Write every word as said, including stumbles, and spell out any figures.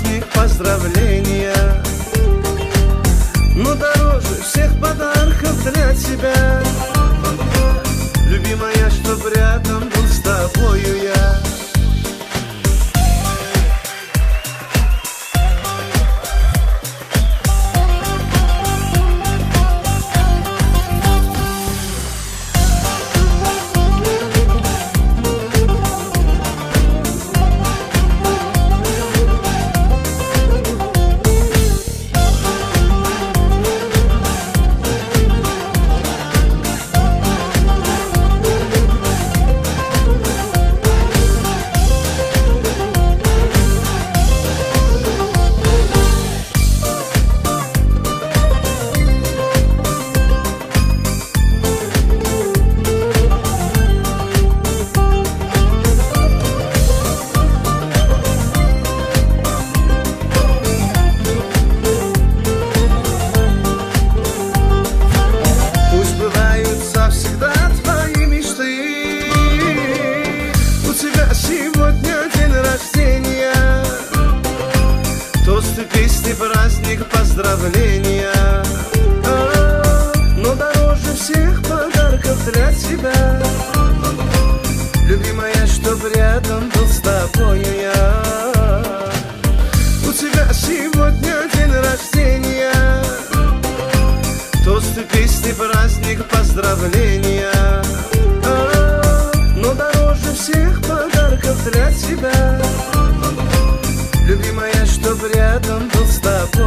праздник поздравления. Но дороже всех подарков для тебя, любимая, чтоб рядом был с тобою я. Тосты, песни, праздник, поздравления. А, но дороже всех подарков для тебя, любимая, чтоб рядом был с тобою я. У тебя сегодня день рождения. Тосты, песни, праздник, поздравления. А, но дороже всех подарков для тебя, любимая, чтоб рядом был с тобой.